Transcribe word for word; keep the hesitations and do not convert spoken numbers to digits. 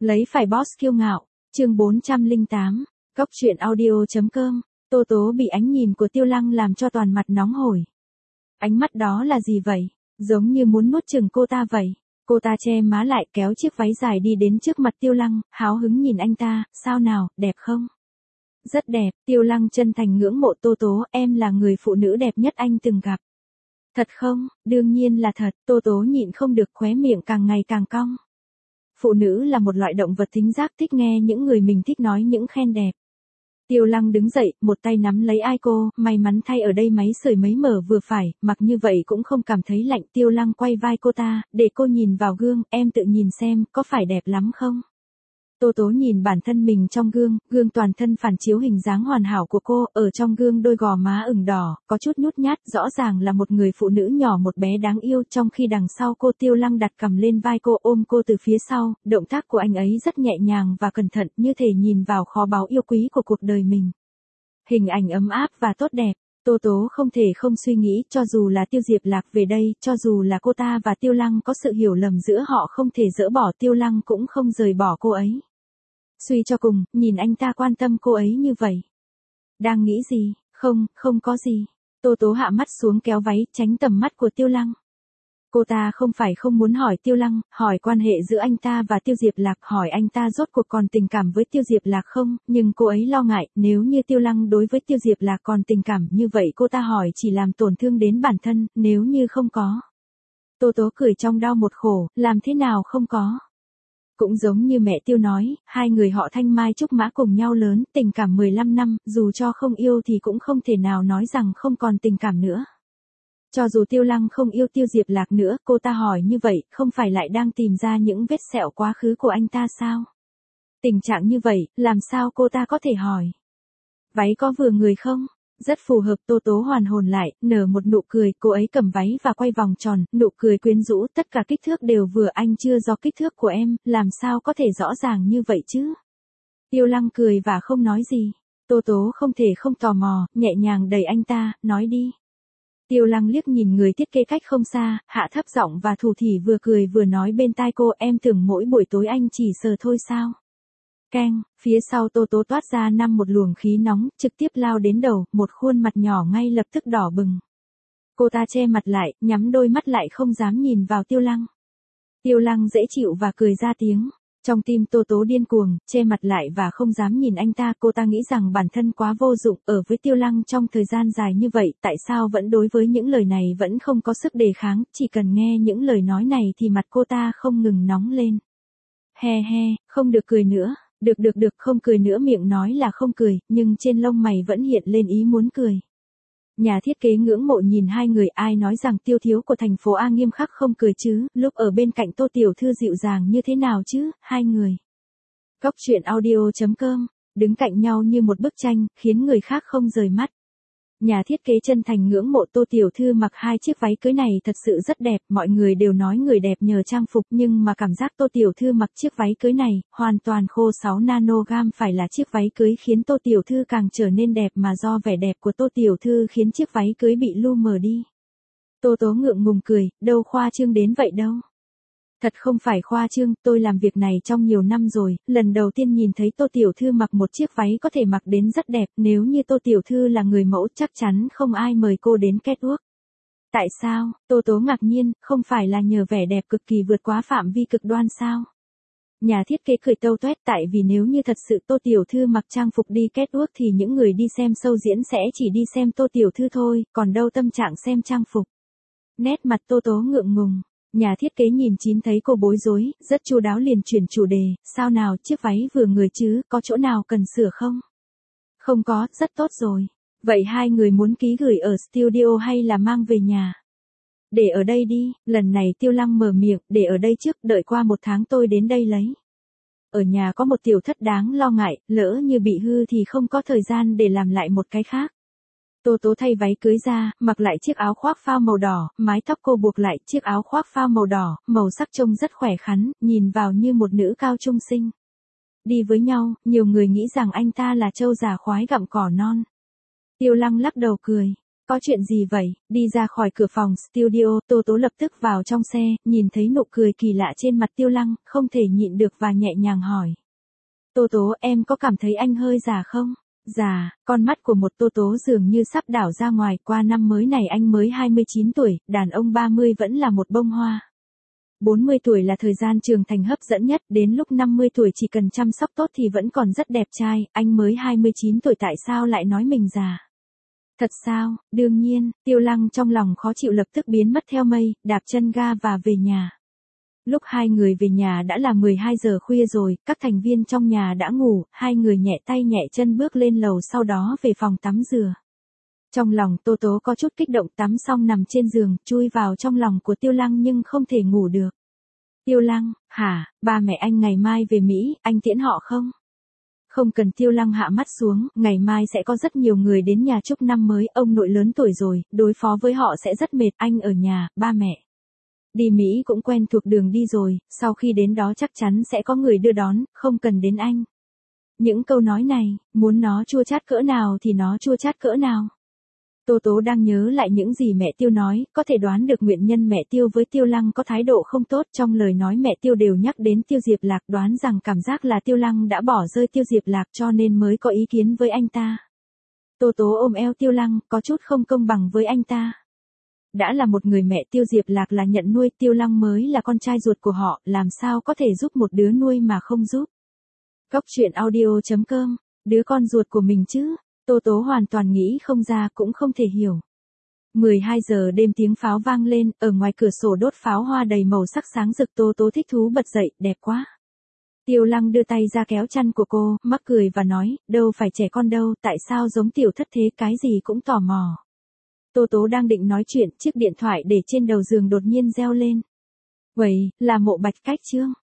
Lấy phải boss kiêu ngạo, chương bốn trăm lẻ tám, Cốc truyện audio.com, Tô Tố bị ánh nhìn của Tiêu Lăng làm cho toàn mặt nóng hổi. Ánh mắt đó là gì vậy? Giống như muốn nuốt chửng cô ta vậy. Cô ta che má lại kéo chiếc váy dài đi đến trước mặt Tiêu Lăng, háo hứng nhìn anh ta, sao nào, đẹp không? Rất đẹp, Tiêu Lăng chân thành ngưỡng mộ Tô Tố, em là người phụ nữ đẹp nhất anh từng gặp. Thật không? Đương nhiên là thật, Tô Tố nhịn không được khóe miệng càng ngày càng cong. Phụ nữ là một loại động vật thính giác thích nghe những người mình thích nói những khen đẹp. Tiêu Lăng đứng dậy, một tay nắm lấy ai cô, may mắn thay ở đây máy sưởi mấy mở vừa phải, mặc như vậy cũng không cảm thấy lạnh. Tiêu Lăng quay vai cô ta, để cô nhìn vào gương, em tự nhìn xem, có phải đẹp lắm không? Tô Tố nhìn bản thân mình trong gương, gương toàn thân phản chiếu hình dáng hoàn hảo của cô, ở trong gương đôi gò má ửng đỏ, có chút nhút nhát, rõ ràng là một người phụ nữ nhỏ một bé đáng yêu, trong khi đằng sau cô Tiêu Lăng đặt cằm lên vai cô ôm cô từ phía sau, động tác của anh ấy rất nhẹ nhàng và cẩn thận, như thể nhìn vào kho báu yêu quý của cuộc đời mình. Hình ảnh ấm áp và tốt đẹp. Tô Tố không thể không suy nghĩ, cho dù là Tiêu Diệp Lạc về đây, cho dù là cô ta và Tiêu Lăng có sự hiểu lầm giữa họ không thể dỡ bỏ, Tiêu Lăng cũng không rời bỏ cô ấy. Suy cho cùng, nhìn anh ta quan tâm cô ấy như vậy. Đang nghĩ gì? Không, không có gì. Tô Tố hạ mắt xuống kéo váy, tránh tầm mắt của Tiêu Lăng. Cô ta không phải không muốn hỏi Tiêu Lăng, hỏi quan hệ giữa anh ta và Tiêu Diệp Lạc, hỏi anh ta rốt cuộc còn tình cảm với Tiêu Diệp Lạc không, nhưng cô ấy lo ngại, nếu như Tiêu Lăng đối với Tiêu Diệp Lạc còn tình cảm như vậy cô ta hỏi chỉ làm tổn thương đến bản thân, nếu như không có. Tô Tố cười trong đau một khổ, làm thế nào không có. Cũng giống như mẹ Tiêu nói, hai người họ Thanh Mai Trúc Mã cùng nhau lớn, tình cảm mười lăm năm, dù cho không yêu thì cũng không thể nào nói rằng không còn tình cảm nữa. Cho dù Tiêu Lăng không yêu Tiêu Diệp Lạc nữa, cô ta hỏi như vậy, không phải lại đang tìm ra những vết sẹo quá khứ của anh ta sao? Tình trạng như vậy, làm sao cô ta có thể hỏi? Váy có vừa người không? Rất phù hợp. Tô Tố hoàn hồn lại, nở một nụ cười, cô ấy cầm váy và quay vòng tròn, nụ cười quyến rũ, tất cả kích thước đều vừa, anh chưa do kích thước của em, làm sao có thể rõ ràng như vậy chứ? Tiêu Lăng cười và không nói gì. Tô Tố không thể không tò mò, nhẹ nhàng đẩy anh ta, nói đi. Tiêu Lăng liếc nhìn người thiết kế cách không xa, hạ thấp giọng và thủ thỉ vừa cười vừa nói bên tai cô, em tưởng mỗi buổi tối anh chỉ sờ thôi sao? Keng, phía sau Tô Tố toát ra năm một luồng khí nóng, trực tiếp lao đến đầu, một khuôn mặt nhỏ ngay lập tức đỏ bừng. Cô ta che mặt lại, nhắm đôi mắt lại không dám nhìn vào Tiêu Lăng. Tiêu Lăng dễ chịu và cười ra tiếng. Trong tim Tô Tố điên cuồng, che mặt lại và không dám nhìn anh ta, cô ta nghĩ rằng bản thân quá vô dụng, ở với Tiêu Lăng trong thời gian dài như vậy, tại sao vẫn đối với những lời này vẫn không có sức đề kháng, chỉ cần nghe những lời nói này thì mặt cô ta không ngừng nóng lên. He he, không được cười nữa. Được được được, không cười nữa, miệng nói là không cười, nhưng trên lông mày vẫn hiện lên ý muốn cười. Nhà thiết kế ngưỡng mộ nhìn hai người, ai nói rằng Tiêu thiếu của thành phố A nghiêm khắc không cười chứ, lúc ở bên cạnh Tô Tiểu Thư dịu dàng như thế nào chứ, hai người. Cốc truyện audio.com, đứng cạnh nhau như một bức tranh, khiến người khác không rời mắt. Nhà thiết kế chân thành ngưỡng mộ Tô Tiểu Thư mặc hai chiếc váy cưới này thật sự rất đẹp, mọi người đều nói người đẹp nhờ trang phục, nhưng mà cảm giác Tô Tiểu Thư mặc chiếc váy cưới này, hoàn toàn khô sáu nanogam, phải là chiếc váy cưới khiến Tô Tiểu Thư càng trở nên đẹp mà do vẻ đẹp của Tô Tiểu Thư khiến chiếc váy cưới bị lu mờ đi. Tô Tố ngượng ngùng cười, đâu khoa trương đến vậy đâu. Thật không phải khoa trương, tôi làm việc này trong nhiều năm rồi, lần đầu tiên nhìn thấy Tô Tiểu Thư mặc một chiếc váy có thể mặc đến rất đẹp, nếu như Tô Tiểu Thư là người mẫu chắc chắn không ai mời cô đến catwalk. Tại sao? Tô Tố ngạc nhiên, không phải là nhờ vẻ đẹp cực kỳ vượt quá phạm vi cực đoan sao? Nhà thiết kế cười tâu tuét, tại vì nếu như thật sự Tô Tiểu Thư mặc trang phục đi catwalk thì những người đi xem show diễn sẽ chỉ đi xem Tô Tiểu Thư thôi, còn đâu tâm trạng xem trang phục. Nét mặt Tô Tố ngượng ngùng. Nhà thiết kế nhìn chín thấy cô bối rối, rất chu đáo liền chuyển chủ đề, sao nào, chiếc váy vừa người chứ, có chỗ nào cần sửa không? Không có, rất tốt rồi. Vậy hai người muốn ký gửi ở studio hay là mang về nhà? Để ở đây đi, lần này Tiêu Lăng mở miệng, để ở đây trước, đợi qua một tháng tôi đến đây lấy. Ở nhà có một tiểu thất đáng lo ngại, lỡ như bị hư thì không có thời gian để làm lại một cái khác. Tô Tố thay váy cưới ra, mặc lại chiếc áo khoác phao màu đỏ, mái tóc cô buộc lại, chiếc áo khoác phao màu đỏ, màu sắc trông rất khỏe khoắn, nhìn vào như một nữ cao trung sinh. Đi với nhau, nhiều người nghĩ rằng anh ta là trâu già khoái gặm cỏ non. Tiêu Lăng lắc đầu cười. Có chuyện gì vậy? Đi ra khỏi cửa phòng studio, Tô Tố lập tức vào trong xe, nhìn thấy nụ cười kỳ lạ trên mặt Tiêu Lăng, không thể nhịn được và nhẹ nhàng hỏi. Tô Tố, em có cảm thấy anh hơi già không? Già, con mắt của một Tô Tố dường như sắp đảo ra ngoài, qua năm mới này anh mới hai mươi chín tuổi, đàn ông ba mươi vẫn là một bông hoa. bốn mươi tuổi là thời gian trưởng thành hấp dẫn nhất, đến lúc năm mươi tuổi chỉ cần chăm sóc tốt thì vẫn còn rất đẹp trai, anh mới hai mươi chín tuổi tại sao lại nói mình già? Thật sao? Đương nhiên, Tiêu Lăng trong lòng khó chịu lập tức biến mất theo mây, đạp chân ga và về nhà. Lúc hai người về nhà đã là mười hai giờ khuya rồi, các thành viên trong nhà đã ngủ, hai người nhẹ tay nhẹ chân bước lên lầu sau đó về phòng tắm rửa. Trong lòng Tô Tố có chút kích động, tắm xong nằm trên giường, chui vào trong lòng của Tiêu Lăng nhưng không thể ngủ được. Tiêu Lăng, hả, ba mẹ anh ngày mai về Mỹ, anh tiễn họ không? Không cần. Tiêu Lăng hạ mắt xuống, ngày mai sẽ có rất nhiều người đến nhà chúc năm mới, ông nội lớn tuổi rồi, đối phó với họ sẽ rất mệt, anh ở nhà, ba mẹ. Đi Mỹ cũng quen thuộc đường đi rồi, sau khi đến đó chắc chắn sẽ có người đưa đón, không cần đến anh. Những câu nói này, muốn nó chua chát cỡ nào thì nó chua chát cỡ nào. Tô Tố đang nhớ lại những gì mẹ Tiêu nói, có thể đoán được nguyên nhân mẹ Tiêu với Tiêu Lăng có thái độ không tốt, trong lời nói mẹ Tiêu đều nhắc đến Tiêu Diệp Lạc, đoán rằng cảm giác là Tiêu Lăng đã bỏ rơi Tiêu Diệp Lạc cho nên mới có ý kiến với anh ta. Tô Tố ôm eo Tiêu Lăng, có chút không công bằng với anh ta. Đã là một người mẹ, Tiêu Diệp Lạc là nhận nuôi, Tiêu Lăng mới là con trai ruột của họ, làm sao có thể giúp một đứa nuôi mà không giúp. Cốc truyện audio chấm com, đứa con ruột của mình chứ. Tô Tố hoàn toàn nghĩ không ra, cũng không thể hiểu. mười hai giờ đêm tiếng pháo vang lên, ở ngoài cửa sổ đốt pháo hoa đầy màu sắc sáng rực, Tô Tố thích thú bật dậy, đẹp quá. Tiêu Lăng đưa tay ra kéo chăn của cô, mắc cười và nói, đâu phải trẻ con đâu, tại sao giống tiểu thất thế, cái gì cũng tò mò. Tô Tố đang định nói chuyện, chiếc điện thoại để trên đầu giường đột nhiên reo lên. Vậy, là Mộ Bạch Cách Trương.